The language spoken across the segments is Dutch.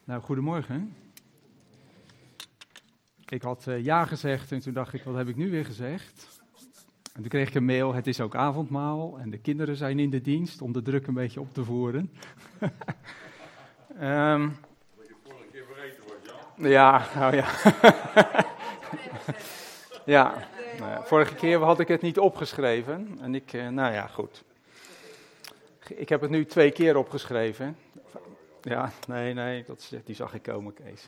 Nou, goedemorgen. Ik had ja gezegd en toen dacht ik, wat heb ik nu weer gezegd? En toen kreeg ik een mail, het is ook avondmaal en de kinderen zijn in de dienst om de druk een beetje op te voeren. Dat je vorige keer vergeten wordt, ja? Ja, nou ja. Ja, vorige keer had ik het niet opgeschreven en nou ja, goed. Ik heb het nu 2 keer opgeschreven. Ja, nee, die zag ik komen, Kees.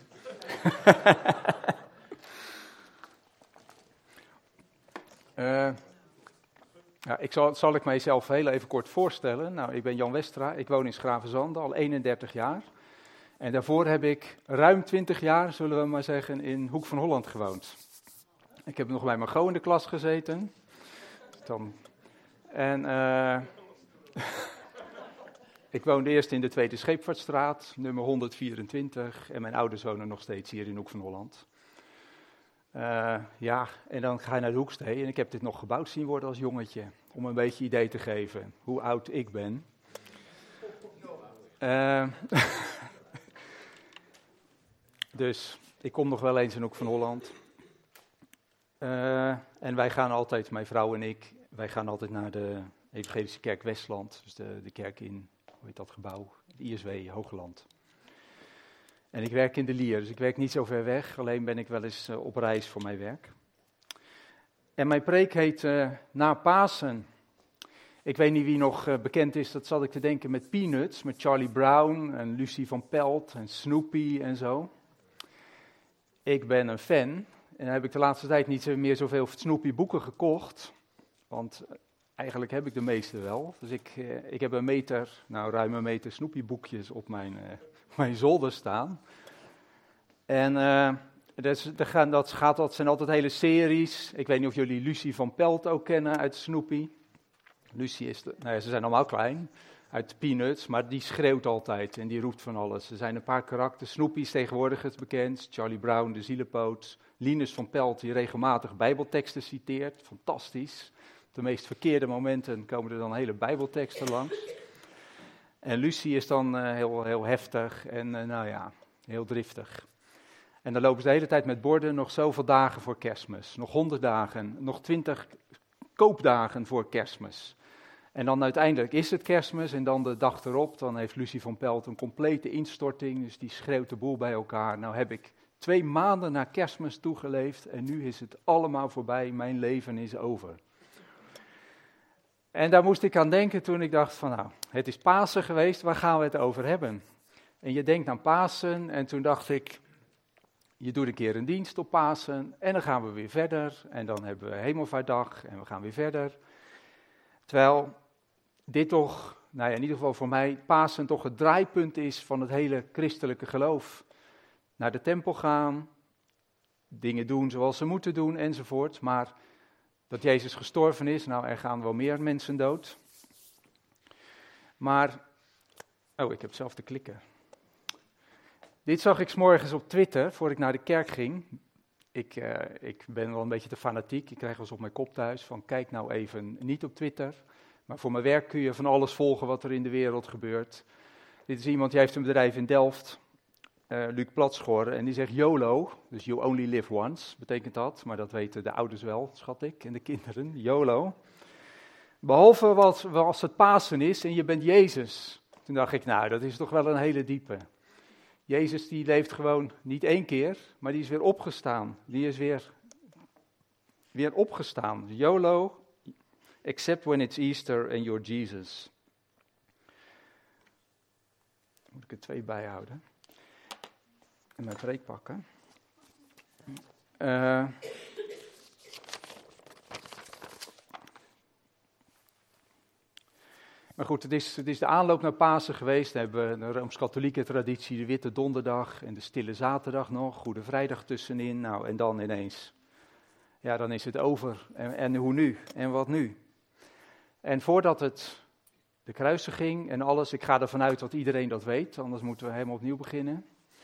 Zal ik mijzelf heel even kort voorstellen. Nou, ik ben Jan Westra, ik woon in Schravenzande al 31 jaar. En daarvoor heb ik ruim 20 jaar, zullen we maar zeggen, in Hoek van Holland gewoond. Ik heb nog bij Margot in de klas gezeten. Ik woonde eerst in de Tweede Scheepvaartstraat, nummer 124. En mijn ouders wonen nog steeds hier in Hoek van Holland. En dan ga je naar de Hoekstee. En ik heb dit nog gebouwd zien worden als jongetje. Om een beetje idee te geven hoe oud ik ben. Dus ik kom nog wel eens in Hoek van Holland. En wij gaan altijd, mijn vrouw en ik, wij gaan altijd naar de Evangelische Kerk Westland. Dus de kerk in, hoe heet dat gebouw? De ISW Hoogland. En ik werk in de Lier, dus ik werk niet zo ver weg. Alleen ben ik wel eens op reis voor mijn werk. En mijn preek heet Na Pasen. Ik weet niet wie nog bekend is, dat zat ik te denken met Peanuts. Met Charlie Brown en Lucie van Pelt en Snoopy en zo. Ik ben een fan. En dan heb ik de laatste tijd niet meer zoveel Snoopy boeken gekocht. Want eigenlijk heb ik de meeste wel. Dus ik heb ruim een meter Snoopy boekjes op mijn zolder staan. En dat zijn altijd hele series. Ik weet niet of jullie Lucie van Pelt ook kennen uit Snoopy. Lucie ze zijn allemaal klein, uit Peanuts, maar die schreeuwt altijd en die roept van alles. Er zijn een paar karakters. Snoopy is tegenwoordig het bekend. Charlie Brown, de zielepoot. Linus van Pelt, die regelmatig bijbelteksten citeert. Fantastisch. Op de meest verkeerde momenten komen er dan hele bijbelteksten langs. En Lucie is dan heel heftig en heel driftig. En dan lopen ze de hele tijd met borden, nog zoveel dagen voor Kerstmis. Nog 100 dagen, nog 20 koopdagen voor Kerstmis. En dan uiteindelijk is het Kerstmis en dan de dag erop, dan heeft Lucie van Pelt een complete instorting. Dus die schreeuwt de boel bij elkaar. Nou heb ik 2 maanden na Kerstmis toegeleefd en nu is het allemaal voorbij, mijn leven is over. En daar moest ik aan denken toen ik dacht van het is Pasen geweest, waar gaan we het over hebben? En je denkt aan Pasen en toen dacht ik, je doet een keer een dienst op Pasen en dan gaan we weer verder. En dan hebben we Hemelvaartdag en we gaan weer verder. Terwijl dit toch, in ieder geval voor mij, Pasen toch het draaipunt is van het hele christelijke geloof. Naar de tempel gaan, dingen doen zoals ze moeten doen enzovoort. Maar dat Jezus gestorven is, er gaan wel meer mensen dood. Maar, ik heb zelf te klikken. Dit zag ik 's morgens op Twitter, voor ik naar de kerk ging. Ik ben wel een beetje te fanatiek. Ik krijg wel eens op mijn kop thuis van kijk nou even niet op Twitter. Maar voor mijn werk kun je van alles volgen wat er in de wereld gebeurt. Dit is iemand die heeft een bedrijf in Delft, Luc Platschor, en die zegt YOLO, dus you only live once, betekent dat. Maar dat weten de ouders wel, schat ik, en de kinderen, YOLO. Behalve als het Pasen is en je bent Jezus. Toen dacht ik, dat is toch wel een hele diepe. Jezus die leeft gewoon niet 1 keer, maar die is weer opgestaan. Die is weer opgestaan. YOLO, except when it's Easter and you're Jesus. Moet ik er 2 bijhouden. En mijn preek pakken. Maar goed, het is de aanloop naar Pasen geweest. Dan hebben we de Rooms-Katholieke traditie, de Witte Donderdag en de Stille Zaterdag nog, Goede Vrijdag tussenin. En dan ineens, dan is het over. En hoe nu? En wat nu? En voordat de kruisiging en alles, ik ga ervan uit dat iedereen dat weet, anders moeten we helemaal opnieuw beginnen.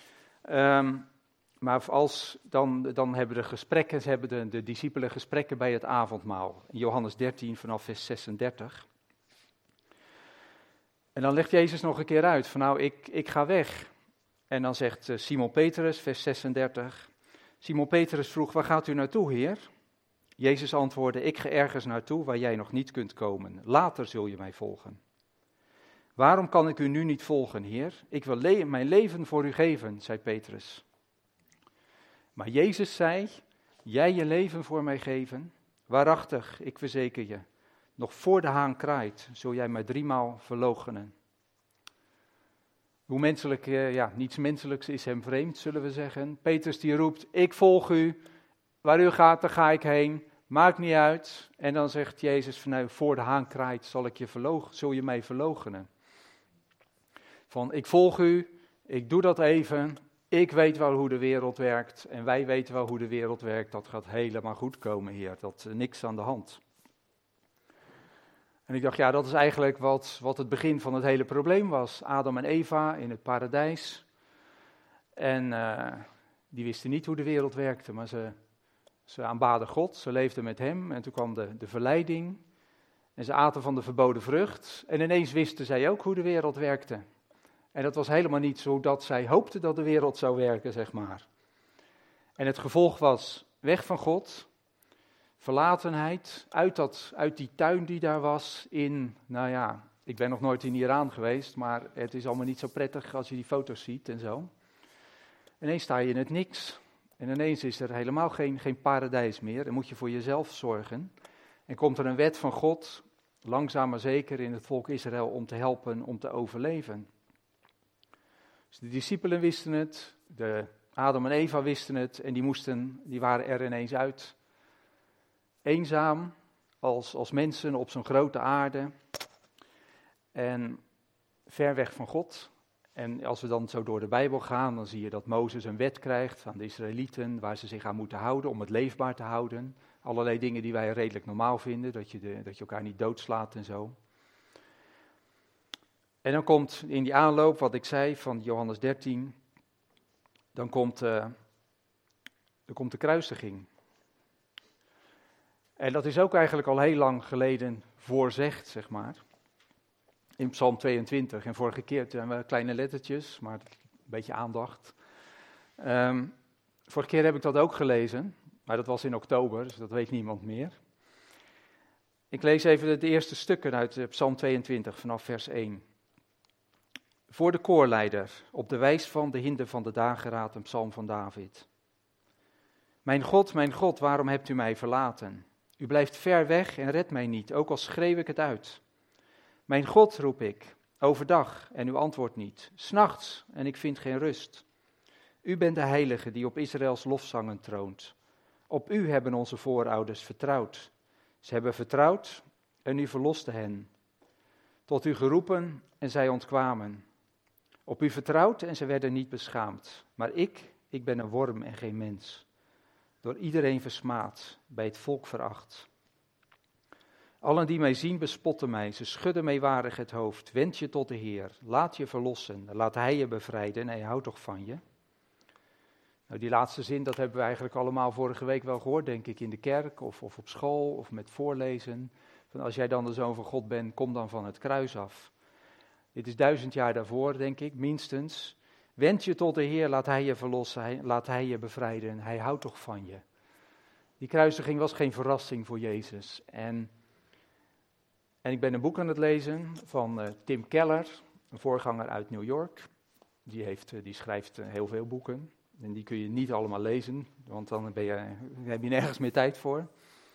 Maar dan hebben de discipelen gesprekken bij het avondmaal. In Johannes 13 vanaf vers 36. En dan legt Jezus nog een keer uit van ik ga weg. En dan zegt Simon Petrus, vers 36. Simon Petrus vroeg, waar gaat u naartoe, Heer? Jezus antwoordde, ik ga ergens naartoe waar jij nog niet kunt komen. Later zul je mij volgen. Waarom kan ik u nu niet volgen, Heer? Ik wil mijn leven voor u geven, zei Petrus. Maar Jezus zei, jij je leven voor mij geven? Waarachtig, ik verzeker je, nog voor de haan kraait, zul jij mij 3 maal verloochenen. Hoe menselijk, niets menselijks is hem vreemd, zullen we zeggen. Petrus die roept, ik volg u, waar u gaat, daar ga ik heen, maakt niet uit. En dan zegt Jezus, voor de haan kraait, zul je mij verloochenen. Van, ik volg u, ik doe dat even, ik weet wel hoe de wereld werkt en wij weten wel hoe de wereld werkt. Dat gaat helemaal goed komen, Heer, dat is niks aan de hand. En ik dacht, ja, dat is eigenlijk wat het begin van het hele probleem was. Adam en Eva in het paradijs. En die wisten niet hoe de wereld werkte, maar ze aanbaden God, ze leefden met hem. En toen kwam de verleiding en ze aten van de verboden vrucht. En ineens wisten zij ook hoe de wereld werkte. En dat was helemaal niet zo dat zij hoopten dat de wereld zou werken, zeg maar. En het gevolg was weg van God, verlatenheid, uit die tuin die daar was ik ben nog nooit in Iran geweest, maar het is allemaal niet zo prettig als je die foto's ziet en zo. Ineens sta je in het niks en ineens is er helemaal geen paradijs meer en moet je voor jezelf zorgen. En komt er een wet van God, langzaam maar zeker in het volk Israël, om te helpen, om te overleven. Dus de discipelen wisten het, Adam en Eva wisten het en die waren er ineens uit. Eenzaam als mensen op zo'n grote aarde en ver weg van God. En als we dan zo door de Bijbel gaan, dan zie je dat Mozes een wet krijgt aan de Israëlieten waar ze zich aan moeten houden om het leefbaar te houden. Allerlei dingen die wij redelijk normaal vinden, dat je elkaar niet doodslaat en zo. En dan komt in die aanloop, wat ik zei, van Johannes 13, dan komt de kruisiging. En dat is ook eigenlijk al heel lang geleden voorzegd, zeg maar. In Psalm 22. En vorige keer zijn we kleine lettertjes, maar een beetje aandacht. Vorige keer heb ik dat ook gelezen, maar dat was in oktober, dus dat weet niemand meer. Ik lees even de eerste stukken uit Psalm 22 vanaf vers 1. Voor de koorleider, op de wijs van de hinde van de dageraad, een psalm van David. Mijn God, waarom hebt u mij verlaten? U blijft ver weg en redt mij niet, ook al schreeuw ik het uit. Mijn God, roep ik, overdag en u antwoordt niet, 's nachts en ik vind geen rust. U bent de heilige die op Israëls lofzangen troont. Op u hebben onze voorouders vertrouwd. Ze hebben vertrouwd en u verloste hen. Tot u geroepen en zij ontkwamen. Op u vertrouwd en ze werden niet beschaamd. Maar ik ben een worm en geen mens. Door iedereen versmaad, bij het volk veracht. Allen die mij zien bespotten mij, ze schudden meewarig het hoofd. Wend je tot de Heer, laat je verlossen, laat Hij je bevrijden en Hij houdt toch van je. Nou, die laatste zin, dat hebben we eigenlijk allemaal vorige week wel gehoord, denk ik, in de kerk of op school of met voorlezen. Van als jij dan de Zoon van God bent, kom dan van het kruis af. Dit is 1000 jaar daarvoor, denk ik, minstens. Wend je tot de Heer, laat Hij je verlossen, laat Hij je bevrijden en Hij houdt toch van je. Die kruisiging was geen verrassing voor Jezus. En ik ben een boek aan het lezen van Tim Keller, een voorganger uit New York. Die schrijft heel veel boeken en die kun je niet allemaal lezen, want dan heb je nergens meer tijd voor.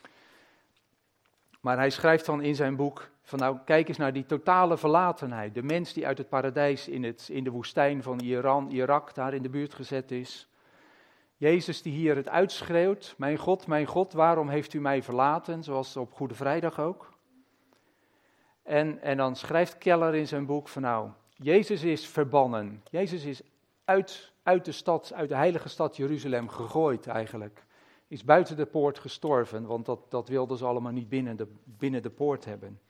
Maar hij schrijft dan in zijn boek van nou, kijk eens naar die totale verlatenheid. De mens die uit het paradijs in de woestijn van Irak, daar in de buurt gezet is. Jezus die hier het uitschreeuwt, mijn God, waarom heeft u mij verlaten? Zoals op Goede Vrijdag ook. En dan schrijft Keller in zijn boek van nou, Jezus is verbannen. Jezus is uit de heilige stad Jeruzalem gegooid eigenlijk. Is buiten de poort gestorven, want dat wilden ze allemaal niet binnen de poort hebben.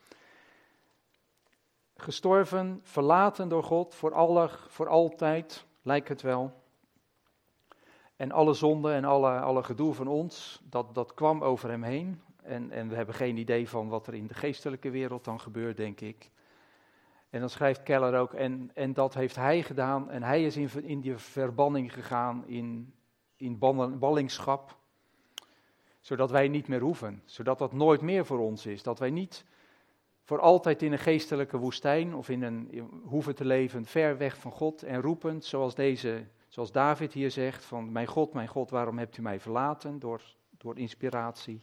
Gestorven, verlaten door God, voor altijd, lijkt het wel. En alle zonde en alle gedoe van ons, dat kwam over hem heen. En we hebben geen idee van wat er in de geestelijke wereld dan gebeurt, denk ik. En dan schrijft Keller ook, en dat heeft hij gedaan. En hij is in die verbanning gegaan, in ballingschap. Zodat wij niet meer hoeven. Zodat dat nooit meer voor ons is. Dat wij niet voor altijd in een geestelijke woestijn of hoeven te leven, ver weg van God en roepend, zoals David hier zegt, van mijn God, waarom hebt u mij verlaten, door inspiratie.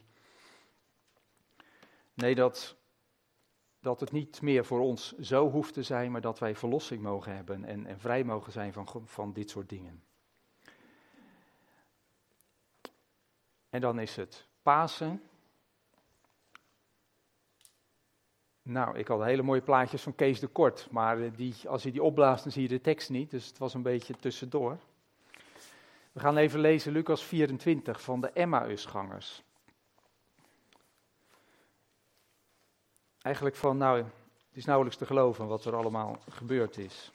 Nee, dat het niet meer voor ons zo hoeft te zijn, maar dat wij verlossing mogen hebben en vrij mogen zijn van dit soort dingen. En dan is het Pasen. Nou, ik had hele mooie plaatjes van Kees de Kort, maar als je die opblaast, dan zie je de tekst niet, dus het was een beetje tussendoor. We gaan even lezen Lucas 24 van de Emmausgangers. Eigenlijk het is nauwelijks te geloven wat er allemaal gebeurd is.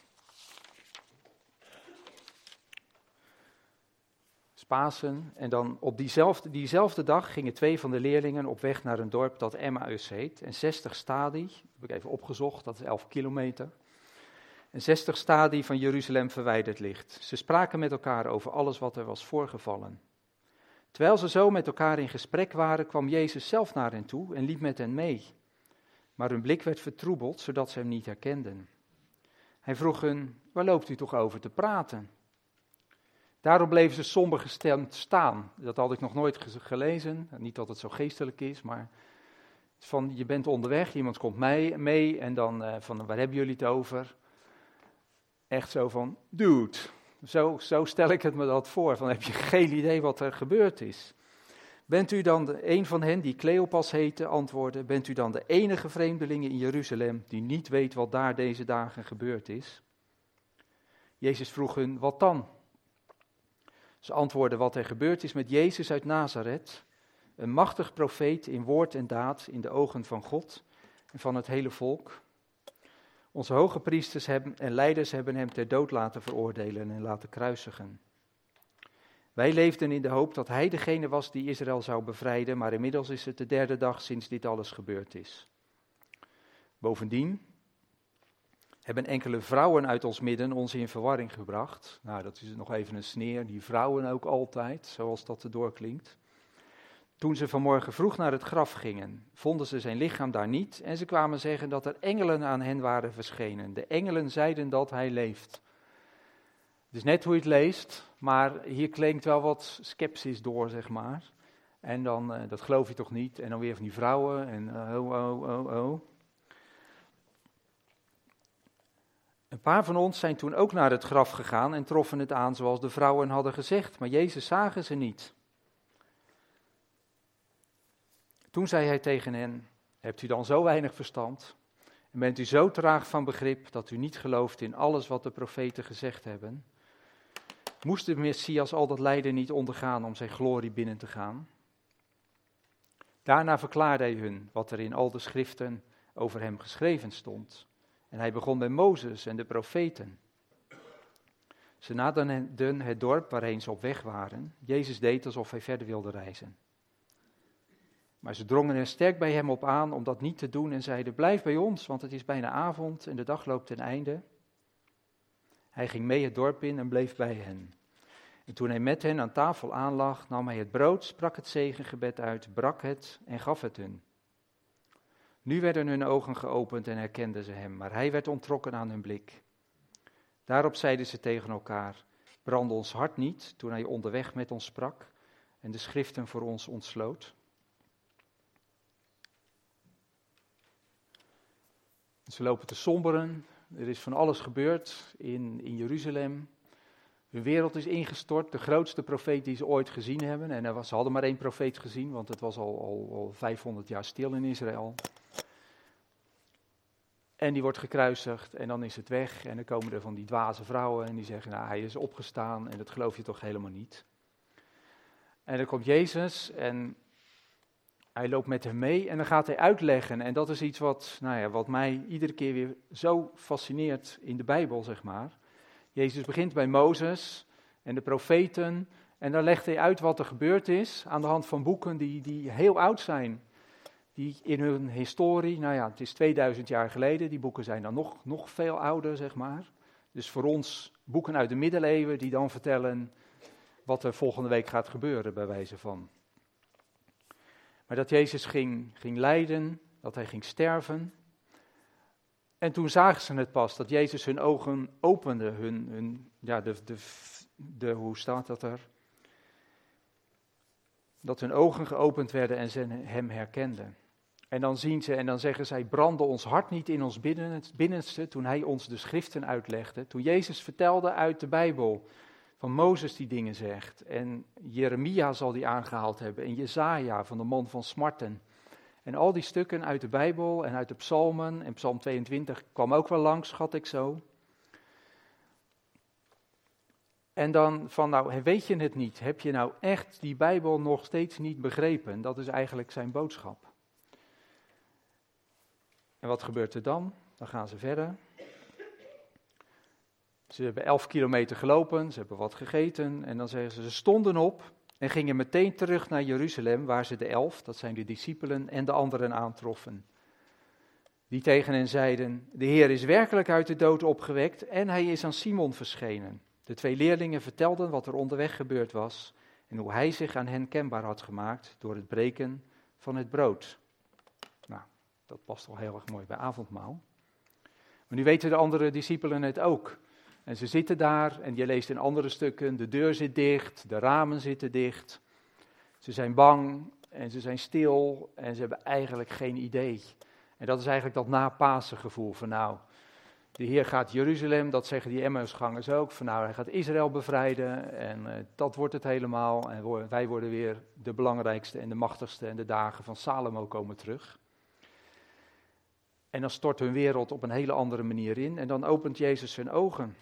Pasen. En dan op diezelfde dag gingen 2 van de leerlingen op weg naar een dorp dat Emmaus heet. En 60 stadie, heb ik even opgezocht, dat is 11 kilometer. En 60 stadie van Jeruzalem verwijderd ligt. Ze spraken met elkaar over alles wat er was voorgevallen. Terwijl ze zo met elkaar in gesprek waren, kwam Jezus zelf naar hen toe en liep met hen mee. Maar hun blik werd vertroebeld, zodat ze hem niet herkenden. Hij vroeg hen, waar loopt u toch over te praten? Daarom bleven ze somber gestemd staan. Dat had ik nog nooit gelezen. Niet dat het zo geestelijk is, maar van je bent onderweg, iemand komt mee en dan van waar hebben jullie het over? Echt zo van, dude. Zo stel ik het me dat voor. Van heb je geen idee wat er gebeurd is? Bent u dan een van hen die Cleopas heette, antwoordde, bent u dan de enige vreemdeling in Jeruzalem die niet weet wat daar deze dagen gebeurd is? Jezus vroeg hun, wat dan? Ze antwoordden wat er gebeurd is met Jezus uit Nazareth, een machtig profeet in woord en daad in de ogen van God en van het hele volk. Onze hoge priesters en leiders hebben hem ter dood laten veroordelen en laten kruisigen. Wij leefden in de hoop dat hij degene was die Israël zou bevrijden, maar inmiddels is het de 3e dag sinds dit alles gebeurd is. Bovendien hebben enkele vrouwen uit ons midden ons in verwarring gebracht. Nou, dat is nog even een sneer, die vrouwen ook altijd, zoals dat erdoor klinkt. Toen ze vanmorgen vroeg naar het graf gingen, vonden ze zijn lichaam daar niet en ze kwamen zeggen dat er engelen aan hen waren verschenen. De engelen zeiden dat hij leeft. Het is net hoe je het leest, maar hier klinkt wel wat sceptisch door, zeg maar. En dan, dat geloof je toch niet? En dan weer van die vrouwen en oh. Een paar van ons zijn toen ook naar het graf gegaan en troffen het aan zoals de vrouwen hadden gezegd, maar Jezus zagen ze niet. Toen zei hij tegen hen, hebt u dan zo weinig verstand en bent u zo traag van begrip dat u niet gelooft in alles wat de profeten gezegd hebben? Moest de Messias al dat lijden niet ondergaan om zijn glorie binnen te gaan? Daarna verklaarde hij hun wat er in al de schriften over hem geschreven stond. En hij begon bij Mozes en de profeten. Ze naderden het dorp waarheen ze op weg waren. Jezus deed alsof hij verder wilde reizen. Maar ze drongen er sterk bij hem op aan om dat niet te doen en zeiden, blijf bij ons, want het is bijna avond en de dag loopt ten einde. Hij ging mee het dorp in en bleef bij hen. En toen hij met hen aan tafel aanlag, nam hij het brood, sprak het zegengebed uit, brak het en gaf het hun. Nu werden hun ogen geopend en herkenden ze hem, maar hij werd onttrokken aan hun blik. Daarop zeiden ze tegen elkaar, brandde ons hart niet toen hij onderweg met ons sprak en de schriften voor ons ontsloot? Ze lopen te somberen, er is van alles gebeurd in Jeruzalem. Hun wereld is ingestort, de grootste profeet die ze ooit gezien hebben. En ze hadden maar 1 profeet gezien, want het was al 500 jaar stil in Israël. En die wordt gekruisigd en dan is het weg. En dan komen er van die dwaze vrouwen en die zeggen, nou hij is opgestaan en dat geloof je toch helemaal niet. En dan komt Jezus en hij loopt met hem mee en dan gaat hij uitleggen. En dat is iets wat mij iedere keer weer zo fascineert in de Bijbel, zeg maar. Jezus begint bij Mozes en de profeten en dan legt hij uit wat er gebeurd is aan de hand van boeken die heel oud zijn. die in hun historie, nou ja, het is 2000 jaar geleden, die boeken zijn dan nog veel ouder, zeg maar. Dus voor ons boeken uit de middeleeuwen die dan vertellen wat er volgende week gaat gebeuren, bij wijze van. Maar dat Jezus ging lijden, dat hij ging sterven. En toen zagen ze het pas, dat Jezus hun ogen opende, hoe staat dat er? Dat hun ogen geopend werden en ze hem herkenden. En dan zien ze en dan zeggen zij, brandde ons hart niet in ons binnenste toen hij ons de schriften uitlegde. Toen Jezus vertelde uit de Bijbel, van Mozes die dingen zegt. En Jeremia zal die aangehaald hebben. En Jesaja van de man van smarten. En al die stukken uit de Bijbel en uit de psalmen. En psalm 22 kwam ook wel langs, schat ik zo. En dan van, nou, weet je het niet? Heb je nou echt die Bijbel nog steeds niet begrepen? Dat is eigenlijk zijn boodschap. En wat gebeurt er dan? Dan gaan ze verder. Ze hebben 11 kilometer gelopen, ze hebben wat gegeten. En dan zeggen ze stonden op en gingen meteen terug naar Jeruzalem, waar ze de 11, dat zijn de discipelen, en de anderen aantroffen. Die tegen hen zeiden, de Heer is werkelijk uit de dood opgewekt en hij is aan Simon verschenen. De 2 leerlingen vertelden wat er onderweg gebeurd was en hoe hij zich aan hen kenbaar had gemaakt door het breken van het brood. Nou, dat past wel heel erg mooi bij avondmaal. Maar nu weten de andere discipelen het ook. En ze zitten daar en je leest in andere stukken, de deur zit dicht, de ramen zitten dicht. Ze zijn bang en ze zijn stil en ze hebben eigenlijk geen idee. En dat is eigenlijk dat na-Pasen gevoel van nou, de Heer gaat Jeruzalem, dat zeggen die Emmausgangers ook, van nou hij gaat Israël bevrijden en dat wordt het helemaal. En wij worden weer de belangrijkste en de machtigste en de dagen van Salomo komen terug. En dan stort hun wereld op een hele andere manier in en dan opent Jezus hun ogen.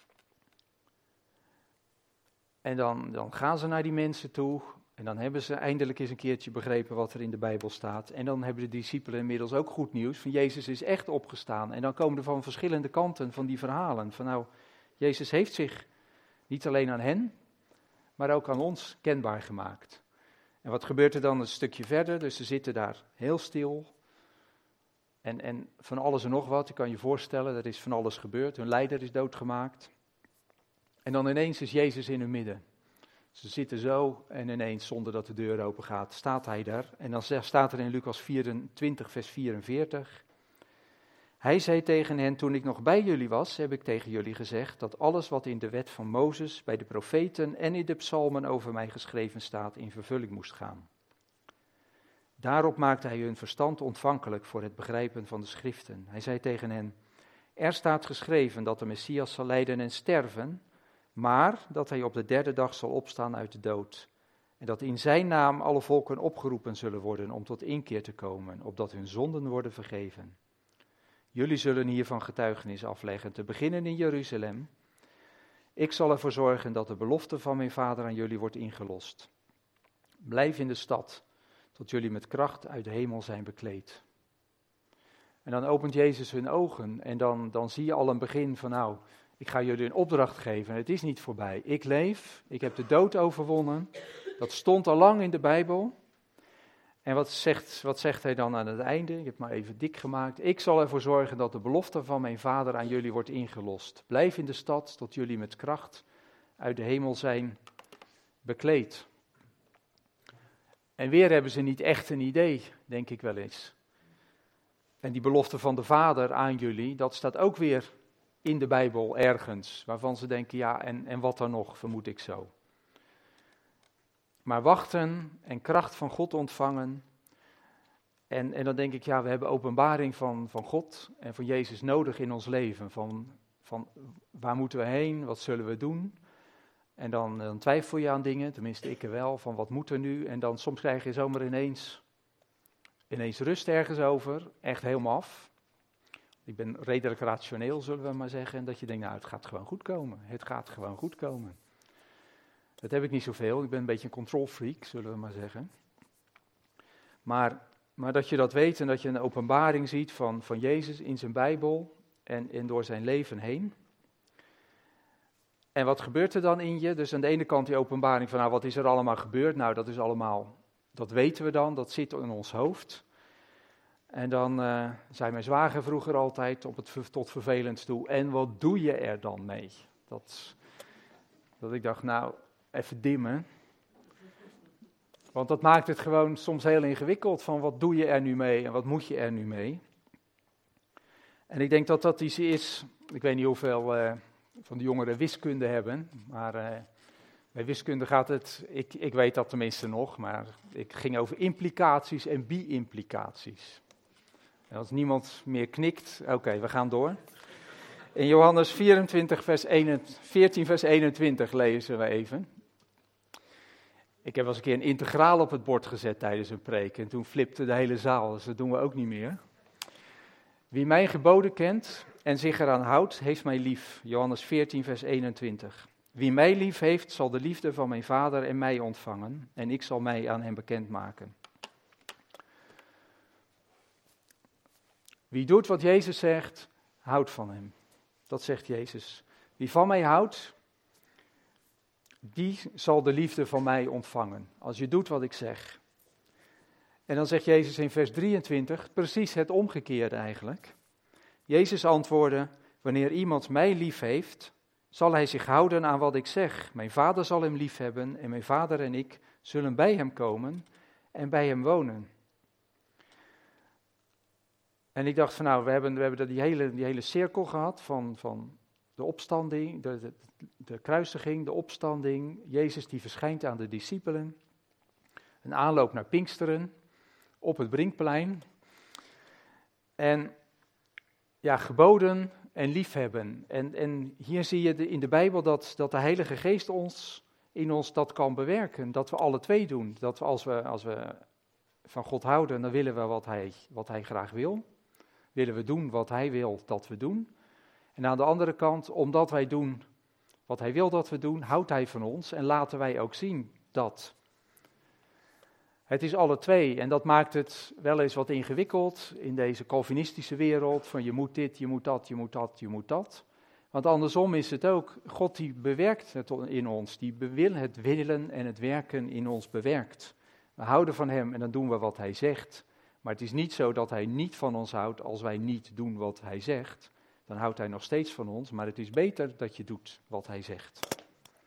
En dan gaan ze naar die mensen toe en dan hebben ze eindelijk eens een keertje begrepen wat er in de Bijbel staat. En dan hebben de discipelen inmiddels ook goed nieuws, van Jezus is echt opgestaan. En dan komen er van verschillende kanten van die verhalen, van nou, Jezus heeft zich niet alleen aan hen, maar ook aan ons kenbaar gemaakt. En wat gebeurt er dan een stukje verder? Dus ze zitten daar heel stil en van alles en nog wat, je kan je voorstellen, er is van alles gebeurd. Hun leider is doodgemaakt. En dan ineens is Jezus in hun midden. Ze zitten zo en ineens, zonder dat de deur open gaat, staat hij daar. En dan staat er in Lucas 24, vers 44. Hij zei tegen hen, toen ik nog bij jullie was, heb ik tegen jullie gezegd dat alles wat in de wet van Mozes, bij de profeten en in de psalmen over mij geschreven staat, in vervulling moest gaan. Daarop maakte hij hun verstand ontvankelijk voor het begrijpen van de schriften. Hij zei tegen hen, er staat geschreven dat de Messias zal lijden en sterven, maar dat hij op de 3e dag zal opstaan uit de dood. En dat in zijn naam alle volken opgeroepen zullen worden om tot inkeer te komen, opdat hun zonden worden vergeven. Jullie zullen hiervan getuigenis afleggen, te beginnen in Jeruzalem. Ik zal ervoor zorgen dat de belofte van mijn Vader aan jullie wordt ingelost. Blijf in de stad, tot jullie met kracht uit de hemel zijn bekleed. En dan opent Jezus hun ogen en dan zie je al een begin van nou, ik ga jullie een opdracht geven. Het is niet voorbij. Ik leef, ik heb de dood overwonnen. Dat stond al lang in de Bijbel. En wat zegt hij dan aan het einde? Ik heb het maar even dik gemaakt. Ik zal ervoor zorgen dat de belofte van mijn Vader aan jullie wordt ingelost. Blijf in de stad tot jullie met kracht uit de hemel zijn bekleed. En weer hebben ze niet echt een idee, denk ik wel eens. En die belofte van de Vader aan jullie, dat staat ook weer in de Bijbel ergens, waarvan ze denken, ja, en wat dan nog, vermoed ik zo. Maar wachten en kracht van God ontvangen. En dan denk ik, ja, we hebben openbaring van God en van Jezus nodig in ons leven. Van waar moeten we heen, wat zullen we doen? En dan twijfel je aan dingen, tenminste ik er wel, van wat moet er nu? En dan soms krijg je zomaar ineens rust ergens over, echt helemaal af. Ik ben redelijk rationeel, zullen we maar zeggen. En dat je denkt, nou, het gaat gewoon goed komen. Het gaat gewoon goed komen. Dat heb ik niet zoveel. Ik ben een beetje een controlfreak, zullen we maar zeggen. Maar dat je dat weet en dat je een openbaring ziet van Jezus in zijn Bijbel en door zijn leven heen. En wat gebeurt er dan in je? Dus aan de ene kant die openbaring van, nou, wat is er allemaal gebeurd? Nou, dat is allemaal, dat weten we dan, dat zit in ons hoofd. En dan zei mijn zwager vroeger altijd tot vervelend toe, en wat doe je er dan mee? Dat ik dacht, nou, even dimmen. Want dat maakt het gewoon soms heel ingewikkeld, van wat doe je er nu mee en wat moet je er nu mee? En ik denk dat dat iets is, ik weet niet hoeveel van de jongeren wiskunde hebben, maar bij wiskunde gaat het, ik weet dat tenminste nog, maar het ging over implicaties en bi-implicaties. En als niemand meer knikt, oké, we gaan door. In Johannes 14 vers 21 lezen we even. Ik heb wel eens een keer een integraal op het bord gezet tijdens een preek en toen flipte de hele zaal, dus dat doen we ook niet meer. Wie mijn geboden kent en zich eraan houdt, heeft mij lief. Johannes 14 vers 21. Wie mij lief heeft, zal de liefde van mijn Vader en mij ontvangen en ik zal mij aan hem bekendmaken. Wie doet wat Jezus zegt, houdt van hem. Dat zegt Jezus. Wie van mij houdt, die zal de liefde van mij ontvangen. Als je doet wat ik zeg. En dan zegt Jezus in vers 23, precies het omgekeerde eigenlijk. Jezus antwoordde, wanneer iemand mij lief heeft, zal hij zich houden aan wat ik zeg. Mijn Vader zal hem lief hebben en mijn Vader en ik zullen bij hem komen en bij hem wonen. En ik dacht van nou, we hebben die hele cirkel gehad van de opstanding, de kruisiging, de opstanding. Jezus die verschijnt aan de discipelen. Een aanloop naar Pinksteren op het Brinkplein. En ja, geboden en liefhebben. En hier zie je in de Bijbel dat de Heilige Geest in ons dat kan bewerken. Dat we alle twee doen. Dat we als we van God houden, dan willen we wat hij graag wil. Willen we doen wat hij wil dat we doen. En aan de andere kant, omdat wij doen wat hij wil dat we doen, houdt hij van ons en laten wij ook zien dat. Het is alle twee en dat maakt het wel eens wat ingewikkeld in deze Calvinistische wereld, van je moet dit, je moet dat, je moet dat, je moet dat. Want andersom is het ook, God die bewerkt het in ons, die het willen en het werken in ons bewerkt. We houden van hem en dan doen we wat hij zegt. Maar het is niet zo dat hij niet van ons houdt als wij niet doen wat hij zegt. Dan houdt hij nog steeds van ons, maar het is beter dat je doet wat hij zegt.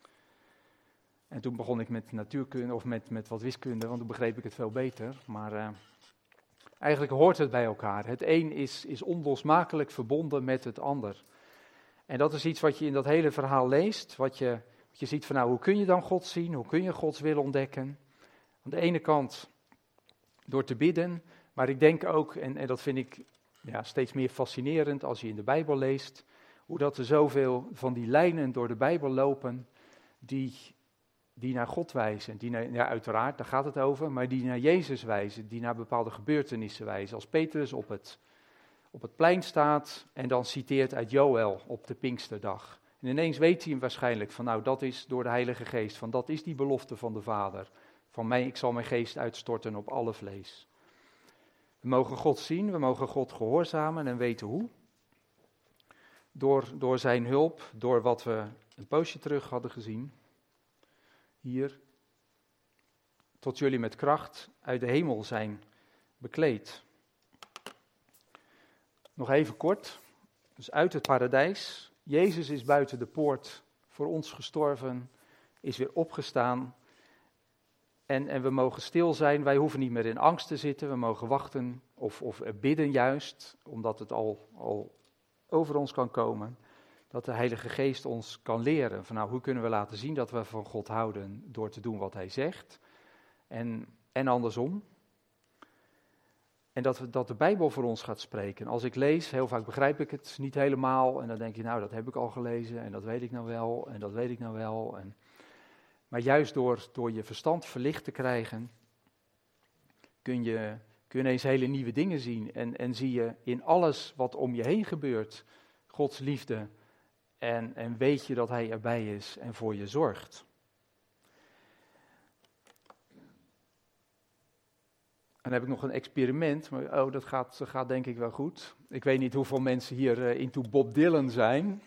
En toen begon ik met natuurkunde of met wat wiskunde, want toen begreep ik het veel beter. Maar eigenlijk hoort het bij elkaar. Het een is onlosmakelijk verbonden met het ander. En dat is iets wat je in dat hele verhaal leest, wat je ziet van nou, hoe kun je dan God zien? Hoe kun je Gods wil ontdekken? Aan de ene kant door te bidden, maar ik denk ook, en dat vind ik steeds meer fascinerend als je in de Bijbel leest, hoe dat er zoveel van die lijnen door de Bijbel lopen die naar God wijzen. Uiteraard, daar gaat het over, maar die naar Jezus wijzen, die naar bepaalde gebeurtenissen wijzen. Als Petrus op het plein staat en dan citeert uit Joël op de Pinksterdag. En ineens weet hij hem waarschijnlijk van nou, dat is door de Heilige Geest, van dat is die belofte van de Vader. Van mij, ik zal mijn geest uitstorten op alle vlees. We mogen God zien, we mogen God gehoorzamen en weten hoe. Door zijn hulp, door wat we een poosje terug hadden gezien. Hier, tot jullie met kracht uit de hemel zijn bekleed. Nog even kort, dus uit het paradijs. Jezus is buiten de poort voor ons gestorven, is weer opgestaan. En we mogen stil zijn, wij hoeven niet meer in angst te zitten, we mogen wachten of bidden juist, omdat het al over ons kan komen. Dat de Heilige Geest ons kan leren van nou, hoe kunnen we laten zien dat we van God houden door te doen wat hij zegt. En andersom. En dat de Bijbel voor ons gaat spreken. Als ik lees, heel vaak begrijp ik het niet helemaal en dan denk je nou, dat heb ik al gelezen en dat weet ik nou wel en dat weet ik nou wel. Maar juist door je verstand verlicht te krijgen, kun je ineens hele nieuwe dingen zien. En zie je in alles wat om je heen gebeurt, Gods liefde. En weet je dat hij erbij is en voor je zorgt. En dan heb ik nog een experiment, maar dat gaat denk ik wel goed. Ik weet niet hoeveel mensen hier into Bob Dylan zijn.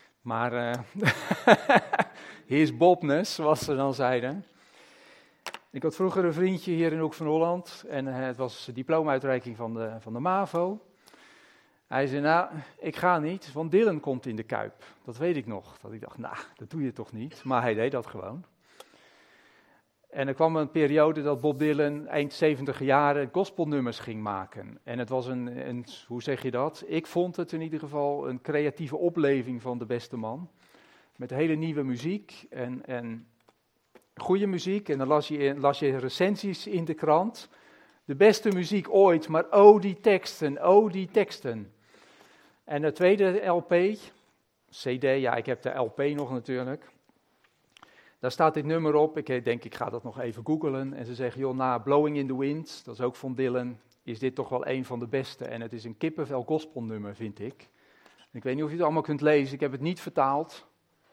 Maar here's Bobness, zoals ze dan zeiden. Ik had vroeger een vriendje hier in Hoek van Holland en het was diploma-uitreiking van de MAVO. Hij zei, nou, ik ga niet, want Dylan komt in de Kuip. Dat weet ik nog. Dat ik dacht, nou, dat doe je toch niet? Maar hij deed dat gewoon. En er kwam een periode dat Bob Dylan eind 70 jaren gospelnummers ging maken. En het was hoe zeg je dat? Ik vond het in ieder geval een creatieve opleving van de beste man. Met hele nieuwe muziek en goede muziek. En dan las je recensies in de krant. De beste muziek ooit, maar oh die teksten, oh die teksten. En de tweede LP, CD, ja ik heb de LP nog natuurlijk. Daar staat dit nummer op, ik denk ik ga dat nog even googlen. En ze zeggen, joh, na Blowing in the Wind, dat is ook van Dylan, is dit toch wel een van de beste. En het is een kippenvel gospelnummer, vind ik. Ik weet niet of je het allemaal kunt lezen, ik heb het niet vertaald.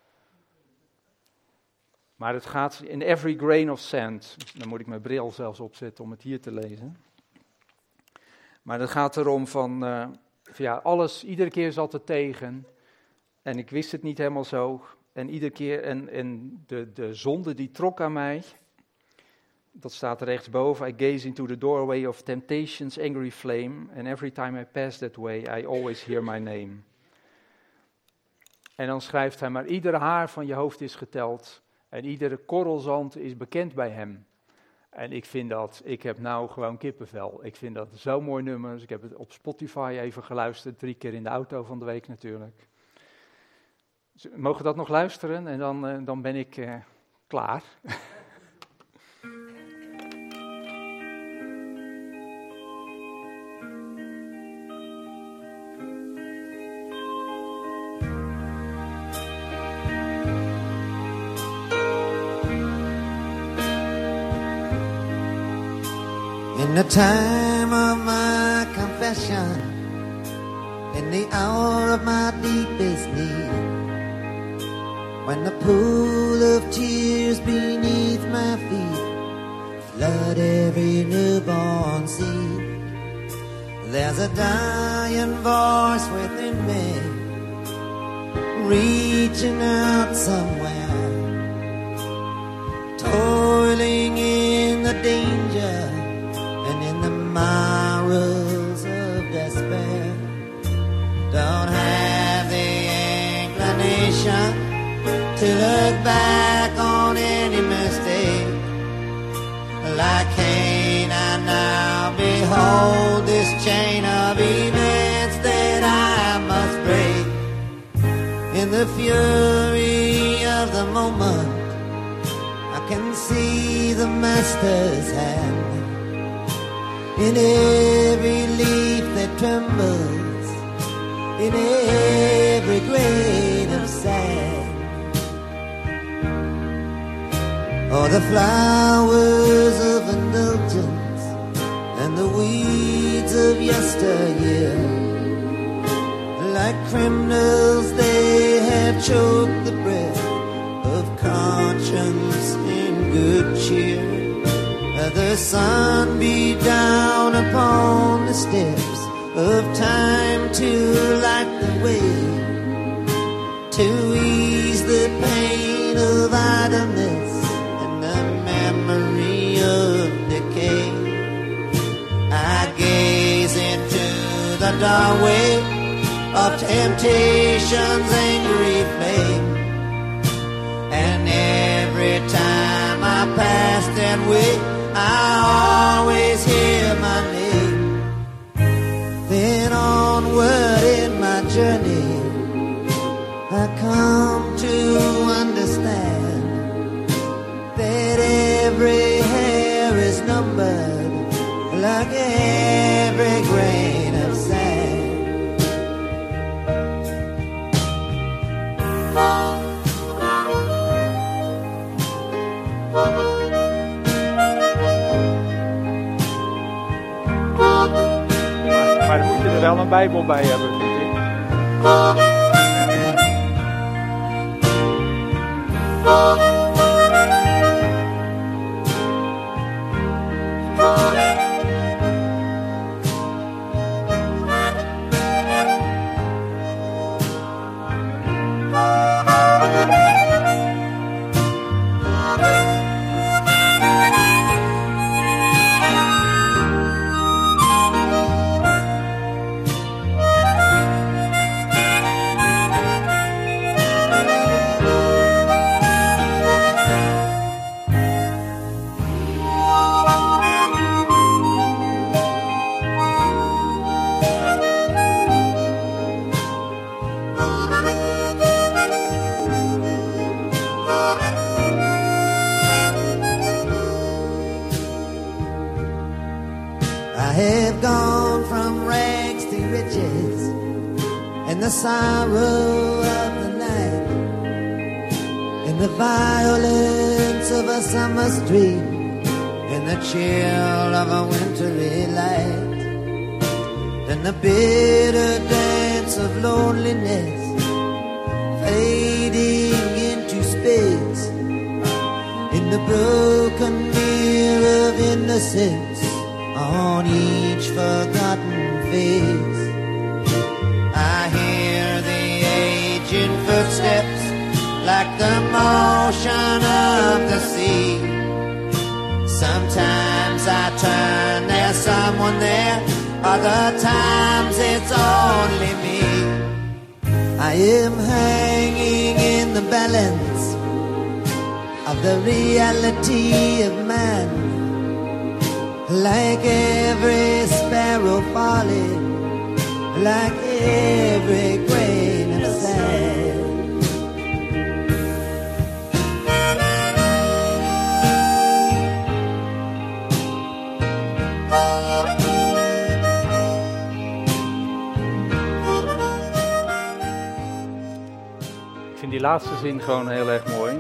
Maar het gaat in every grain of sand. Dan moet ik mijn bril zelfs opzetten om het hier te lezen. Maar het gaat erom van ja, alles, iedere keer zat het tegen. En ik wist het niet helemaal zo. En iedere keer, en de zonde die trok aan mij. Dat staat rechtsboven. I gaze into the doorway of temptation's angry flame. And every time I pass that way, I always hear my name. En dan schrijft hij, maar iedere haar van je hoofd is geteld. En iedere korrel zand is bekend bij hem. En ik heb nou gewoon kippenvel. Ik vind dat zo'n mooi nummer. Dus ik heb het op Spotify even geluisterd, 3 keer in de auto van de week natuurlijk. Dus we mogen dat nog luisteren en dan ben ik klaar. In the time of my confession, in the hour of my deepest need, when the pool of tears beneath my feet flood every newborn seed, there's a dying voice within me, reaching out somewhere, toiling in the danger and in the morals of despair. Don't have the inclination to look back on any mistake. Like Cain, I now behold this chain of events that I must break. In the fury of the moment, I can see the Master's hand. In every leaf that trembles, in every grain of sand. Oh, the flowers of indulgence and the weeds of yesteryear, like criminals they have choked the breath of conscience in good cheer. The sun beat down upon the steps of time to light the way, to ease the pain of idleness and the memory of decay. I gaze into the doorway of temptation's angry flame, and every time I pass that way, I always hear my name. Then onward in my journey, I come to understand that every hair is numbered, like every grain of sand. Maar dan moet je er wel een Bijbel bij hebben, vind ik. have gone from rags to riches in the sorrow of the night, in the violence of a summer street, in the chill of a wintry light, in the bitter dance of loneliness fading into space, in the broken mirror of innocence on each forgotten face. I hear the aging footsteps like the motion of the sea. Sometimes I turn, there's someone there, other times it's only me. I am hanging in the balance of the reality of man, like every sparrow falling, like every grain of sand. Ik vind die laatste zin gewoon heel erg mooi.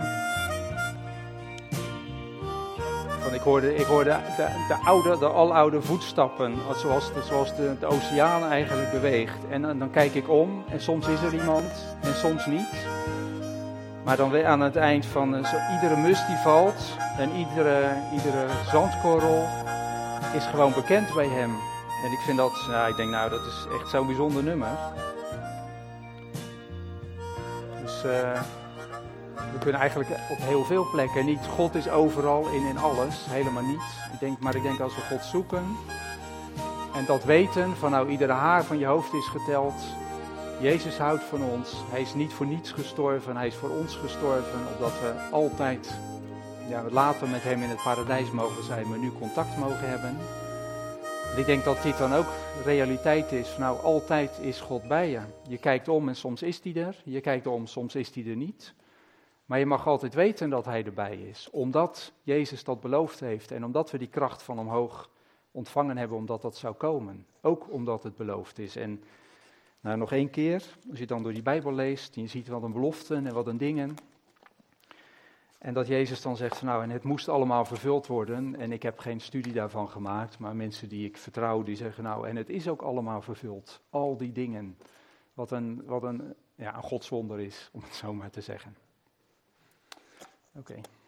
Ik hoorde de aloude voetstappen, zoals de oceaan eigenlijk beweegt. En dan kijk ik om en soms is er iemand en soms niet. Maar dan weer aan het eind van iedere mus die valt en iedere zandkorrel is gewoon bekend bij hem. En ik vind dat, ik denk dat is echt zo'n bijzonder nummer. Dus we kunnen eigenlijk op heel veel plekken niet. God is overal in alles, helemaal niet. Maar ik denk als we God zoeken en dat weten van iedere haar van je hoofd is geteld. Jezus houdt van ons. Hij is niet voor niets gestorven. Hij is voor ons gestorven, opdat we altijd, later met hem in het paradijs mogen zijn, maar nu contact mogen hebben. En ik denk dat dit dan ook realiteit is. Van altijd is God bij je. Je kijkt om en soms is hij er. Je kijkt om, soms is hij er niet. Maar je mag altijd weten dat hij erbij is. Omdat Jezus dat beloofd heeft. En omdat we die kracht van omhoog ontvangen hebben, omdat dat zou komen. Ook omdat het beloofd is. En nog één keer, als je dan door die Bijbel leest, en je ziet wat een beloften en wat een dingen. En dat Jezus dan zegt van en het moest allemaal vervuld worden. En ik heb geen studie daarvan gemaakt, maar mensen die ik vertrouw, die zeggen en het is ook allemaal vervuld. Al die dingen. Wat een godswonder is, om het zo maar te zeggen. Oké.